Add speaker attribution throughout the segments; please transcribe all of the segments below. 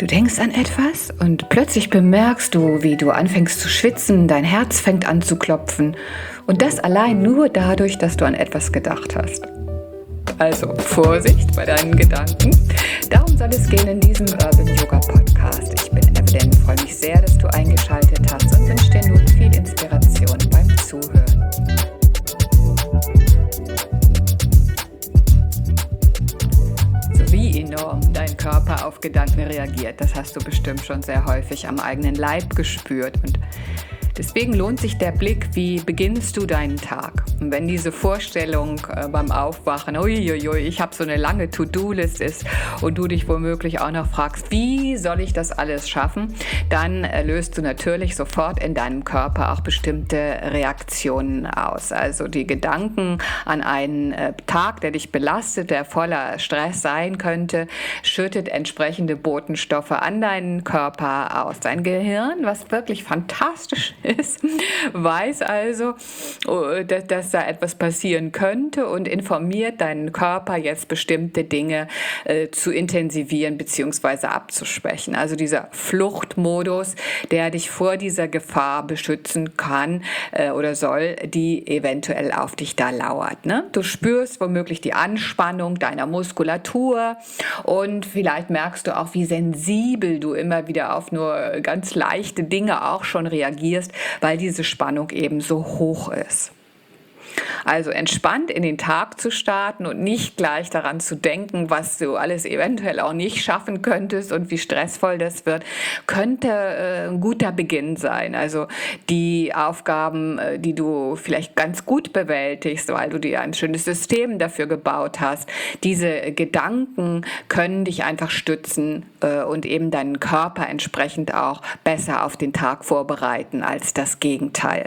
Speaker 1: Du denkst an etwas und plötzlich bemerkst du, wie du anfängst zu schwitzen, dein Herz fängt an zu klopfen und das allein nur dadurch, dass du an etwas gedacht hast. Also Vorsicht bei deinen Gedanken. Darum soll es gehen in diesem Urban Yoga Podcast. Ich bin Evelyn, freue mich sehr, dass du eingeschaltet hast und wünsche dir nun viel Inspiration beim Zuhören. Wie enorm dein Körper auf Gedanken reagiert, das hast du bestimmt schon sehr häufig am eigenen Leib gespürt. Und deswegen lohnt sich der Blick, wie beginnst du deinen Tag? Und wenn diese Vorstellung beim Aufwachen, uiuiui, ich habe so eine lange To-Do-List ist und du dich womöglich auch noch fragst, wie soll ich das alles schaffen, dann löst du natürlich sofort in deinem Körper auch bestimmte Reaktionen aus. Also die Gedanken an einen Tag, der dich belastet, der voller Stress sein könnte, schüttet entsprechende Botenstoffe an deinen Körper aus. Dein Gehirn, was wirklich fantastisch ist, weiß also, dass da etwas passieren könnte und informiert deinen Körper jetzt bestimmte Dinge zu intensivieren bzw. abzuschwächen. Also dieser Fluchtmodus, der dich vor dieser Gefahr beschützen kann oder soll, die eventuell auf dich da lauert. Ne? Du spürst womöglich die Anspannung deiner Muskulatur und vielleicht merkst du auch, wie sensibel du immer wieder auf nur ganz leichte Dinge auch schon reagierst, weil diese Spannung eben so hoch ist. Also entspannt in den Tag zu starten und nicht gleich daran zu denken, was du alles eventuell auch nicht schaffen könntest und wie stressvoll das wird, könnte ein guter Beginn sein. Also die Aufgaben, die du vielleicht ganz gut bewältigst, weil du dir ein schönes System dafür gebaut hast, diese Gedanken können dich einfach stützen und eben deinen Körper entsprechend auch besser auf den Tag vorbereiten als das Gegenteil.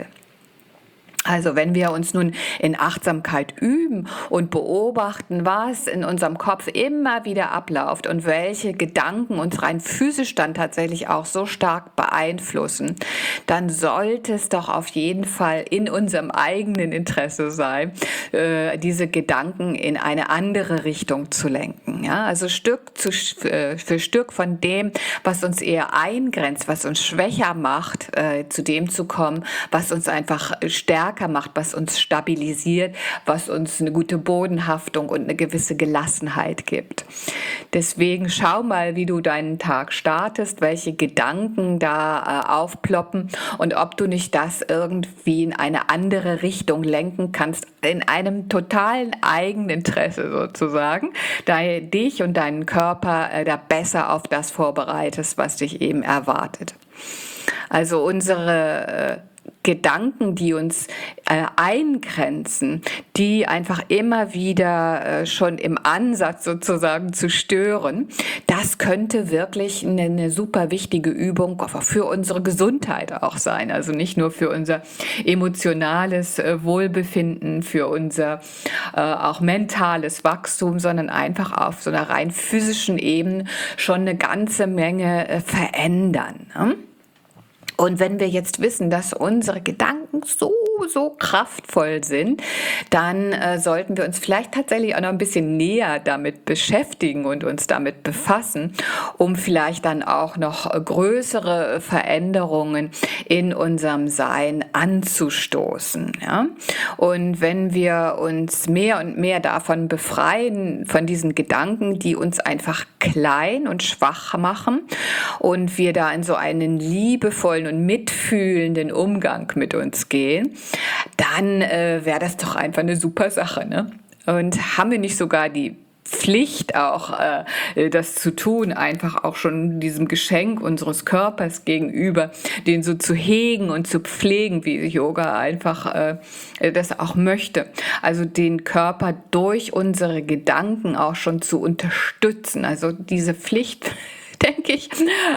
Speaker 1: Also wenn wir uns nun in Achtsamkeit üben und beobachten, was in unserem Kopf immer wieder abläuft und welche Gedanken uns rein physisch dann tatsächlich auch so stark beeinflussen, dann sollte es doch auf jeden Fall in unserem eigenen Interesse sein, diese Gedanken in eine andere Richtung zu lenken. Ja? Also Stück für Stück von dem, was uns eher eingrenzt, was uns schwächer macht, zu dem zu kommen, was uns einfach stärker macht, was uns stabilisiert, was uns eine gute Bodenhaftung und eine gewisse Gelassenheit gibt. Deswegen schau mal, wie du deinen Tag startest, welche Gedanken da aufploppen und ob du nicht das irgendwie in eine andere Richtung lenken kannst, in einem totalen Eigeninteresse sozusagen, da dich und deinen Körper da besser auf das vorbereitest, was dich eben erwartet. Also unsere Gedanken, die uns eingrenzen, die einfach immer wieder schon im Ansatz sozusagen zu stören, das könnte wirklich eine super wichtige Übung für unsere Gesundheit auch sein. Also nicht nur für unser emotionales Wohlbefinden, für unser auch mentales Wachstum, sondern einfach auf so einer rein physischen Ebene schon eine ganze Menge verändern. Ne? Und wenn wir jetzt wissen, dass unsere Gedanken so kraftvoll sind, dann sollten wir uns vielleicht tatsächlich auch noch ein bisschen näher damit beschäftigen und uns damit befassen, um vielleicht dann auch noch größere Veränderungen in unserem Sein anzustoßen. Ja? Und wenn wir uns mehr und mehr davon befreien, von diesen Gedanken, die uns einfach klein und schwach machen und wir da in so einen liebevollen und mitfühlenden Umgang mit uns gehen, dann wäre das doch einfach eine super Sache, ne? Und haben wir nicht sogar die Pflicht auch, das zu tun, einfach auch schon diesem Geschenk unseres Körpers gegenüber, den so zu hegen und zu pflegen, wie Yoga einfach das auch möchte. Also den Körper durch unsere Gedanken auch schon zu unterstützen. Also diese Pflicht, denke ich,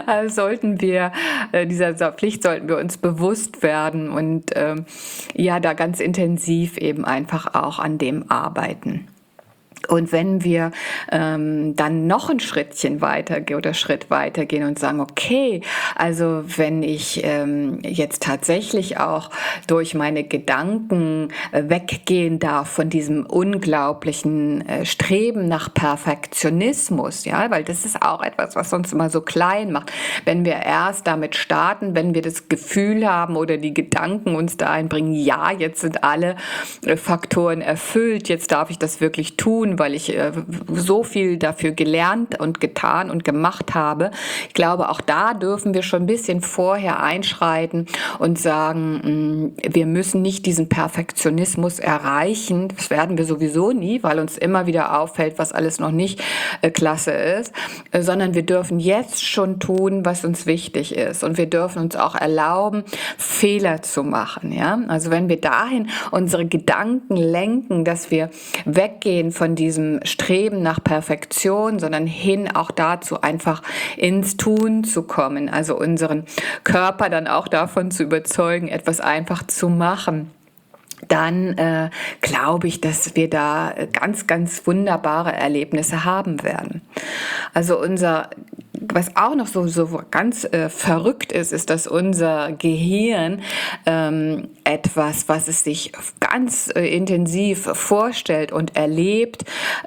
Speaker 1: dieser Pflicht sollten wir uns bewusst werden und da ganz intensiv eben einfach auch an dem arbeiten. Und wenn wir dann noch ein Schrittchen Schritt weitergehen und sagen, okay, also wenn ich jetzt tatsächlich auch durch meine Gedanken weggehen darf von diesem unglaublichen Streben nach Perfektionismus, ja, weil das ist auch etwas, was uns immer so klein macht. Wenn wir erst damit starten, wenn wir das Gefühl haben oder die Gedanken uns da einbringen, ja, jetzt sind alle Faktoren erfüllt, jetzt darf ich das wirklich tun, weil ich so viel dafür gelernt und getan und gemacht habe. Ich glaube, auch da dürfen wir schon ein bisschen vorher einschreiten und sagen, wir müssen nicht diesen Perfektionismus erreichen. Das werden wir sowieso nie, weil uns immer wieder auffällt, was alles noch nicht klasse ist, sondern wir dürfen jetzt schon tun, was uns wichtig ist. Und wir dürfen uns auch erlauben, Fehler zu machen. Ja? Also wenn wir dahin unsere Gedanken lenken, dass wir weggehen von diesem Streben nach Perfektion, sondern hin auch dazu, einfach ins Tun zu kommen, also unseren Körper dann auch davon zu überzeugen, etwas einfach zu machen, dann glaube ich, dass wir da ganz, ganz wunderbare Erlebnisse haben werden. Also was auch noch so ganz verrückt ist, dass unser Gehirn etwas, was es sich ganz intensiv vorstellt und erlebt,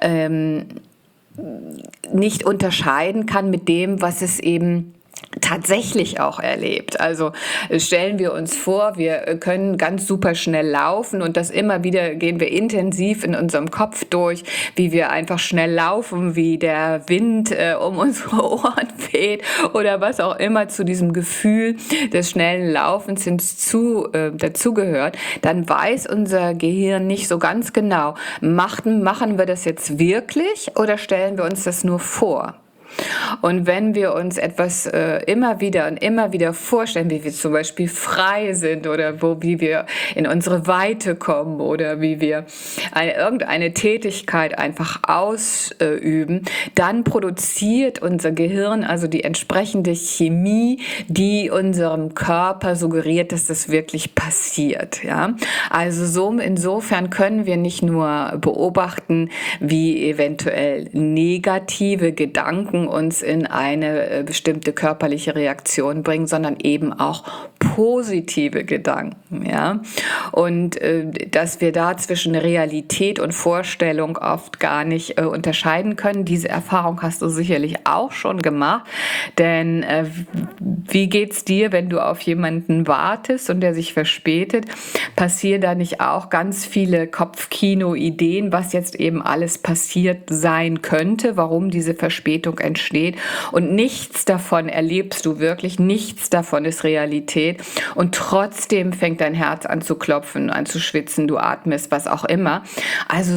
Speaker 1: nicht unterscheiden kann mit dem, was es eben tatsächlich auch erlebt. Also stellen wir uns vor, wir können ganz super schnell laufen und das immer wieder gehen wir intensiv in unserem Kopf durch, wie wir einfach schnell laufen, wie der Wind um unsere Ohren weht oder was auch immer zu diesem Gefühl des schnellen Laufens dazugehört, dann weiß unser Gehirn nicht so ganz genau, machen wir das jetzt wirklich oder stellen wir uns das nur vor? Und wenn wir uns etwas immer wieder vorstellen, wie wir zum Beispiel frei sind oder wie wir in unsere Weite kommen oder wie wir irgendeine Tätigkeit einfach ausüben, dann produziert unser Gehirn also die entsprechende Chemie, die unserem Körper suggeriert, dass das wirklich passiert. Ja? Also insofern können wir nicht nur beobachten, wie eventuell negative Gedanken uns in eine bestimmte körperliche Reaktion bringen, sondern eben auch positive Gedanken, ja, und dass wir da zwischen Realität und Vorstellung oft gar nicht unterscheiden können. Diese Erfahrung hast du sicherlich auch schon gemacht, denn wie geht's dir, wenn du auf jemanden wartest und der sich verspätet? Passieren da nicht auch ganz viele Kopfkino-Ideen, was jetzt eben alles passiert sein könnte, warum diese Verspätung entsteht, und nichts davon erlebst du wirklich, nichts davon ist Realität und trotzdem fängt dein Herz an zu klopfen, an zu schwitzen, du atmest, was auch immer. Also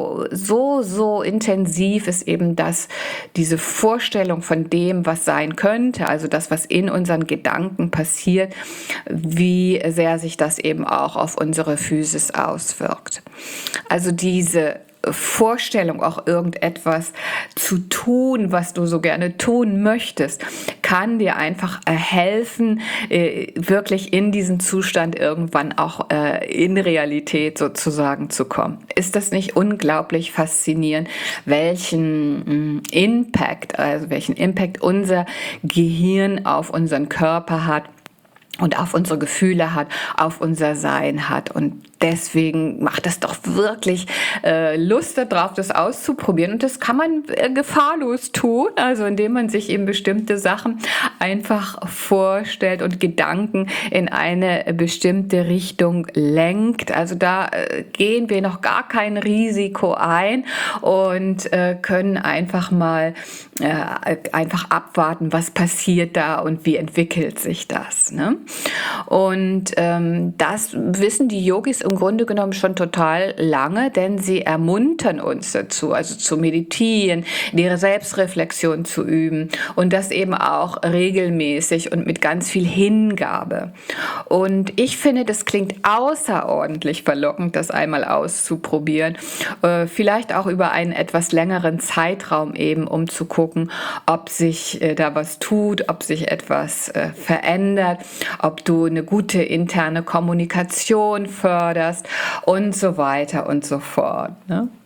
Speaker 1: so intensiv ist eben diese Vorstellung von dem, was sein könnte, also das, was in unseren Gedanken passiert, wie sehr sich das eben auch auf unsere Physis auswirkt. Also diese Vorstellung, auch irgendetwas zu tun, was du so gerne tun möchtest, kann dir einfach helfen, wirklich in diesen Zustand irgendwann auch in Realität sozusagen zu kommen. Ist das nicht unglaublich faszinierend, welchen Impact unser Gehirn auf unseren Körper hat und auf unsere Gefühle hat, auf unser Sein hat? Und deswegen macht es doch wirklich Lust darauf, das auszuprobieren. Und das kann man gefahrlos tun, also indem man sich eben bestimmte Sachen einfach vorstellt und Gedanken in eine bestimmte Richtung lenkt. Also da gehen wir noch gar kein Risiko ein und können einfach mal einfach abwarten, was passiert da und wie entwickelt sich das. Ne? Und das wissen die Yogis im Grunde genommen schon total lange, denn sie ermuntern uns dazu, also zu meditieren, ihre Selbstreflexion zu üben und das eben auch regelmäßig und mit ganz viel Hingabe. Und ich finde, das klingt außerordentlich verlockend, das einmal auszuprobieren, vielleicht auch über einen etwas längeren Zeitraum eben, um zu gucken, ob sich da was tut, ob sich etwas verändert, ob du eine gute interne Kommunikation förderst und so weiter und so fort. Ne?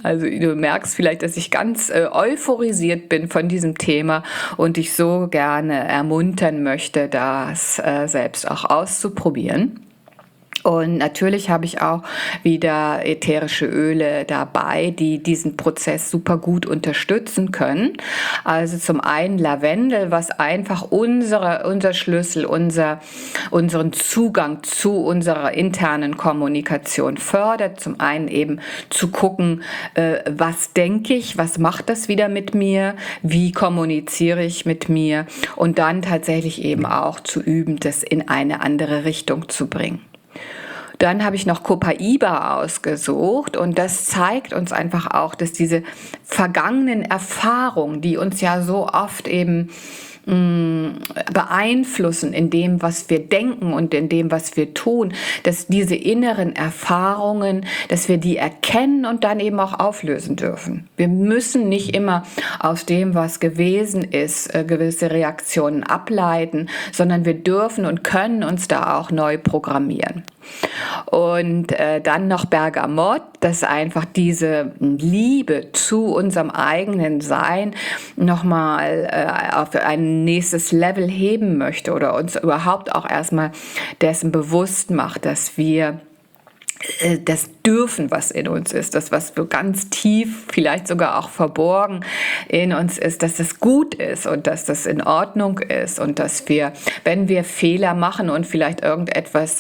Speaker 1: Also du merkst vielleicht, dass ich ganz euphorisiert bin von diesem Thema und dich so gerne ermuntern möchte, das selbst auch auszuprobieren. Und natürlich habe ich auch wieder ätherische Öle dabei, die diesen Prozess super gut unterstützen können. Also zum einen Lavendel, was einfach unser Schlüssel, unseren Zugang zu unserer internen Kommunikation fördert. Zum einen eben zu gucken, was denke ich, was macht das wieder mit mir, wie kommuniziere ich mit mir und dann tatsächlich eben auch zu üben, das in eine andere Richtung zu bringen. Dann habe ich noch Copaiba ausgesucht und das zeigt uns einfach auch, dass diese vergangenen Erfahrungen, die uns ja so oft eben beeinflussen in dem, was wir denken und in dem, was wir tun, dass diese inneren Erfahrungen, dass wir die erkennen und dann eben auch auflösen dürfen. Wir müssen nicht immer aus dem, was gewesen ist, gewisse Reaktionen ableiten, sondern wir dürfen und können uns da auch neu programmieren. Und dann noch Bergamott, das einfach diese Liebe zu unserem eigenen Sein nochmal auf ein nächstes Level heben möchte oder uns überhaupt auch erstmal dessen bewusst macht, dass wir das Dürfen, was in uns ist, das, was so ganz tief, vielleicht sogar auch verborgen in uns ist, dass das gut ist und dass das in Ordnung ist und dass wir, wenn wir Fehler machen und vielleicht irgendetwas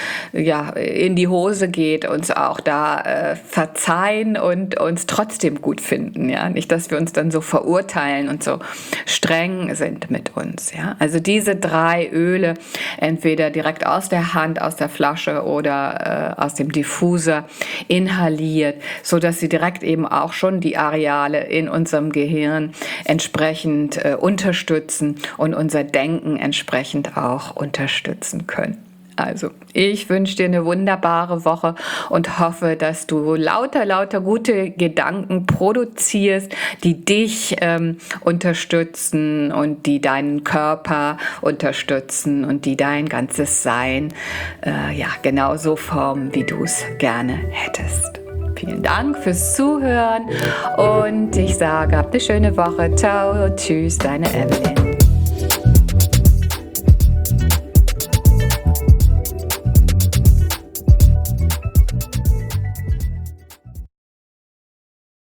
Speaker 1: in die Hose geht, uns auch da verzeihen und uns trotzdem gut finden. Ja? Nicht, dass wir uns dann so verurteilen und so streng sind mit uns. Ja? Also diese 3 Öle, entweder direkt aus der Hand, aus der Flasche oder aus dem Diffuser inhaliert, so dass sie direkt eben auch schon die Areale in unserem Gehirn entsprechend unterstützen und unser Denken entsprechend auch unterstützen können. Also, ich wünsche dir eine wunderbare Woche und hoffe, dass du lauter gute Gedanken produzierst, die dich unterstützen und die deinen Körper unterstützen und die dein ganzes Sein genauso formen, wie du es gerne hättest. Vielen Dank fürs Zuhören und ich sage, habt eine schöne Woche. Ciao, tschüss, deine Evelyn.